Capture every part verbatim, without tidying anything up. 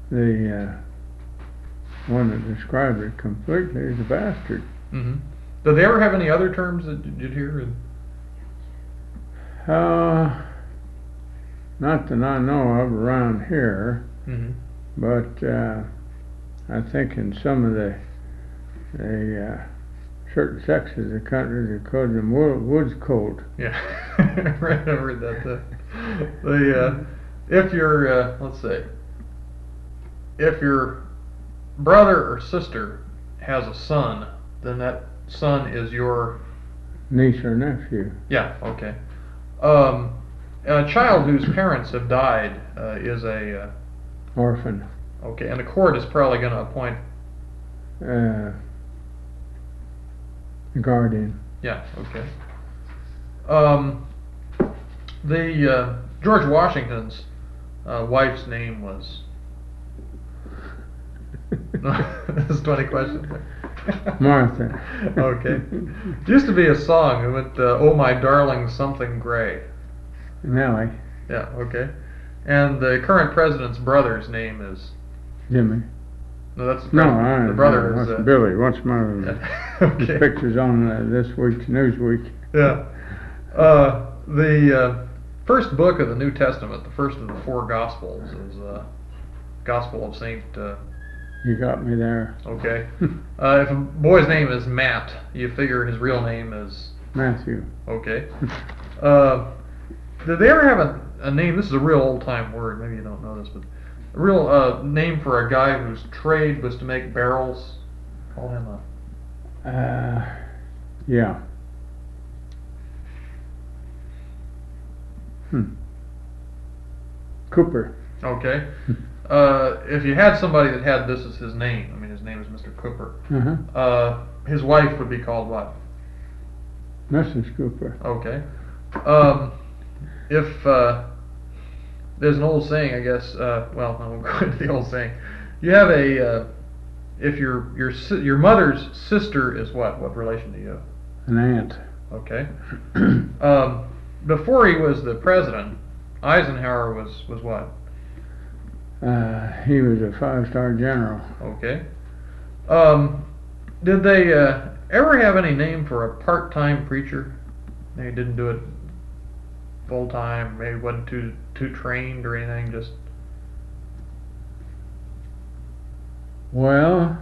the uh, one that described it completely is a bastard. Mm-hmm. Did they ever have any other terms that you'd hear? Uh, not that I know of around here, Mm-hmm. but uh, I think in some of the the uh, certain sections of the country they call them wo- woods colt. Yeah, right. I've heard that. Too. The uh, if your uh, let's say if your brother or sister has a son, then that son is your Niece or nephew. yeah. Okay. Um, a child whose parents have died uh, is a uh, Orphan. okay, and the court is probably going to appoint Uh, guardian. yeah. Okay. Um, the uh, George Washington's uh, wife's name was. This is twenty questions. Martha. Okay. It used to be a song. It went, uh, "Oh my darling, something gray." Nellie. Yeah. Okay. And the current president's brother's name is. Jimmy. No, that's the No, president. I. The brother no, is. what's Uh, Billy? What's my yeah. Okay. pictures on uh, this week's Newsweek? Yeah. Uh, the uh, first book of the New Testament, the first of the four Gospels, is uh, Gospel of Saint. Uh, You got me there. okay. Uh, if a boy's name is Matt, you figure his real name is. Matthew. Okay. Uh, did they ever have a, a name? This is a real old time word. Maybe you don't know this, but a real uh, name for a guy whose trade was to make barrels. Call him a. Uh, yeah. Hmm. Cooper. Okay. Uh, if you had somebody that had this as his name, I mean his name is Mister Cooper. Uh-huh. Uh, his wife would be called what? Missus Cooper. Okay. Um, if uh, there's an old saying, I guess. Uh, well, I won't go into the old saying. You have a. Uh, if your your si- your mother's sister is what? What relation do you have? An aunt. Okay. um, before he was the president, Eisenhower was was what? Uh, he was a five-star general. Okay. Um, did they uh, ever have any name for a part-time preacher? They didn't do it full-time. Maybe wasn't too too trained or anything. Just Well,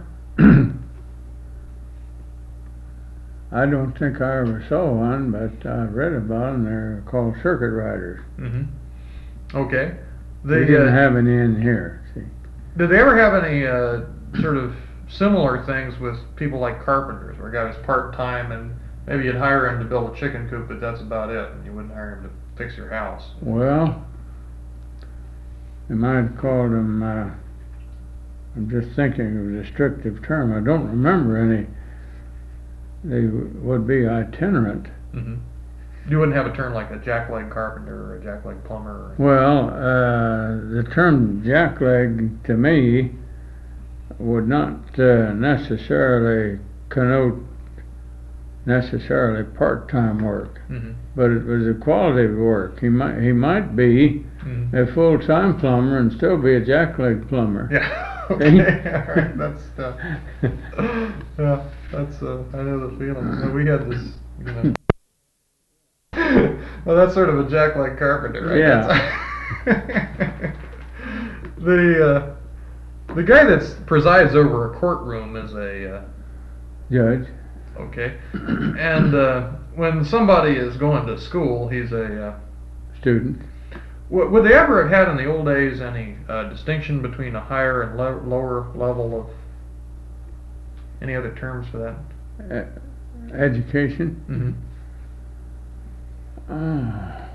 I don't think I ever saw one, but I read about them. They're called circuit riders. mm-hmm. Okay. They They didn't uh, have any in here. See. did they ever have any uh, sort of similar things with people like carpenters, where a guy was part-time and maybe you'd hire him to build a chicken coop, but that's about it, and you wouldn't hire him to fix your house? Well, they might have called them, uh, I'm just thinking of a descriptive term. I don't remember any. They w- would be itinerant. Mm-hmm. You wouldn't have a term like a jackleg carpenter or a jackleg plumber? Or Well, uh, the term jackleg to me would not uh, necessarily connote necessarily part-time work, mm-hmm. but it was a quality of work. He might he might be Mm-hmm. a full-time plumber and still be a jackleg plumber. Yeah. Okay. All right. That's uh, yeah. That's uh, I know the feeling. So we had this. You know. Well, that's sort of a jackleg carpenter, right? Yeah. the uh, the guy that presides over a courtroom is a uh, Judge. okay, and uh, when somebody is going to school, he's a. Uh, Student. w- would they ever have had in the old days any uh, distinction between a higher and lo- lower level of any other terms for that? Uh, education. Mm-hmm. Ah.